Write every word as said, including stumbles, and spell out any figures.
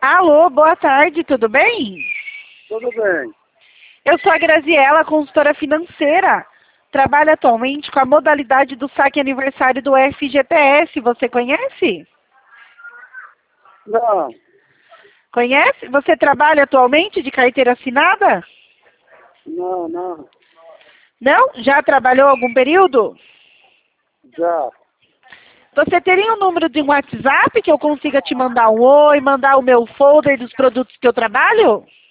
Alô, boa tarde, tudo bem? Tudo bem. Eu sou a Graziela, consultora financeira. Trabalho atualmente com a modalidade do saque aniversário do F G T S. Você conhece? Não, Conhece? Você trabalha atualmente de carteira assinada? não, não. Não? Já trabalhou algum período? Já. Você teria um número de um WhatsApp que eu consiga te mandar um oi, mandar o meu folder dos produtos que eu trabalho?